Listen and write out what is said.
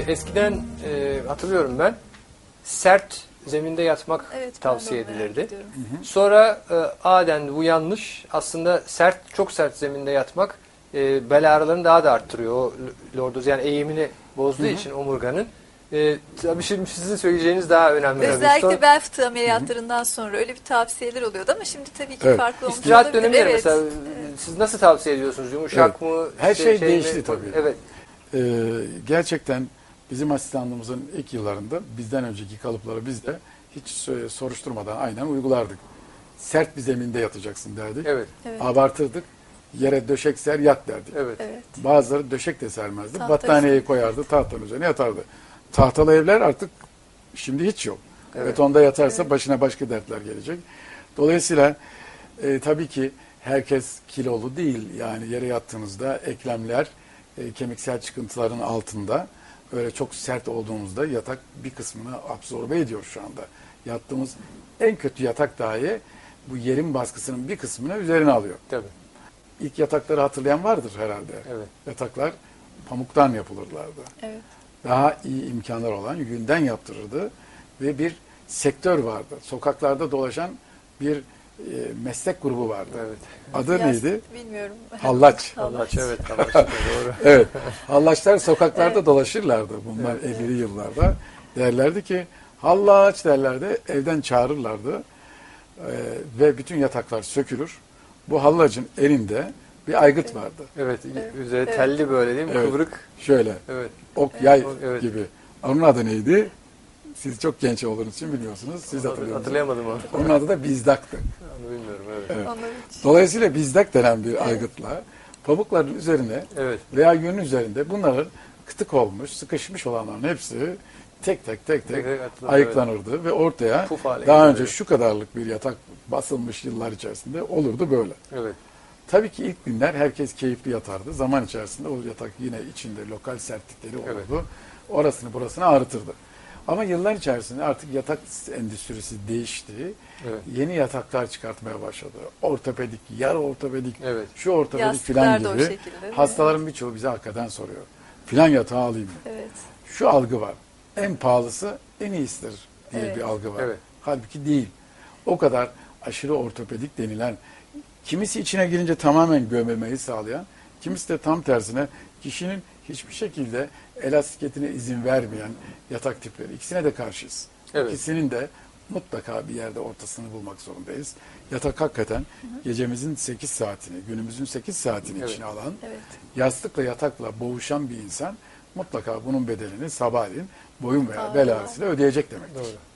Eskiden hatırlıyorum ben, sert zeminde yatmak Evet, tavsiye ben de onu merak edilirdi. ediyorum. Sonra dendi bu yanlış. Aslında çok sert zeminde yatmak bel ağrılarını daha da arttırıyor. O lordöz yani eğimini bozduğu için omurganın. Tabii şimdi sizin söyleyeceğiniz daha önemli. Özellikle bel fıtığı ameliyatlarından sonra öyle bir tavsiyeler oluyordu ama şimdi tabii ki Evet. farklı olmuş İstirahat olabilir. dönemleri Evet. mesela siz nasıl tavsiye ediyorsunuz? Yumuşak mı? Her şey mi? değişti tabii. Evet. Gerçekten bizim asistanlığımızın ilk yıllarında bizden önceki kalıpları biz de hiç soruşturmadan aynen uygulardık. Sert bir zeminde yatacaksın derdik. Evet. Evet. Abartırdık. Yere döşek ser yat derdik. Evet. Evet. Bazıları döşek de sermezdi. Tahta Battaniyeyi üstüne. koyardı, tahtanın üzerine yatardı. Tahtalı evler artık şimdi hiç yok. Evet. Betonda yatarsa başına başka dertler gelecek. Dolayısıyla tabii ki herkes kilolu değil. Yani yere yattığınızda eklemler kemiksel çıkıntıların altında. Öyle çok sert olduğumuzda yatak bir kısmını absorbe ediyor şu anda. Yattığımız en kötü yatak dahi bu yerin baskısının bir kısmını üzerine alıyor. Tabii. İlk yatakları hatırlayan vardır herhalde. Evet. Yataklar pamuktan yapılırlardı. Evet. Daha iyi imkanlar olan yünden yaptırırdı ve bir sektör vardı. Sokaklarda dolaşan bir meslek grubu vardı. Evet. Adı neydi? Bilmiyorum. Hallaç. Hallaç, evet. Hallaç, doğru. Evet. Hallaçlar sokaklarda Evet. dolaşırlardı bunlar 50'li yıllarda. Derlerdi ki hallaç derlerdi. Evden çağırırlardı. Ve bütün yataklar sökülür. Bu hallacın elinde bir aygıt vardı. Evet. Evet. Üzeri Evet. telli böyle değil mi? Evet. Kıvrık. Şöyle. Evet. Ok yay Evet. gibi. Onun adı neydi? Siz çok genç olduğunuz için bilmiyorsunuz. Siz hatırlıyorsunuz. Hatırlayamadım onu. Onun adı da bizdaktı. Onu bilmiyorum. Evet. Evet. Onu hiç. Dolayısıyla bizdak denen bir aygıtla pamukların üzerine Evet. veya yünün üzerinde bunların kıtık olmuş, sıkışmış olanların hepsi tek tek atılır, ayıklanırdı ve ortaya Puf hale daha geliyor. önce şu kadarlık bir yatak basılmış yıllar içerisinde olurdu böyle. Evet. Tabii ki ilk günler herkes keyifli yatardı. Zaman içerisinde o yatak yine içinde lokal sertlikleri olurdu. Evet. Orasını burasını ağrıtırdı. Ama yıllar içerisinde artık yatak endüstrisi değişti. Evet. Yeni yataklar çıkartmaya başladı. Ortopedik, yarı ortopedik, Evet. şu ortopedik Yastıklar filan da o gibi. şekilde, değil mi? Hastaların birçoğu bize hakikaten soruyor. Filan yatağı alayım mı? Evet. Şu algı var. En pahalısı en iyisidir diye Evet. bir algı var. Evet. Halbuki değil. O kadar aşırı ortopedik denilen, kimisi içine girince tamamen gömemeyi sağlayan, kimisi de tam tersine kişinin hiçbir şekilde elastikiyetine izin vermeyen yatak tipleri. İkisine de karşıyız. Evet. İkisinin de mutlaka bir yerde ortasını bulmak zorundayız. Yatak hakikaten gecemizin 8 saatini, günümüzün 8 saatini Evet. içine alan, Evet. yastıkla yatakla boğuşan bir insan mutlaka bunun bedelini sabahleyin boyun veya Aa. bel ağrısıyla ödeyecek demektir. Doğru.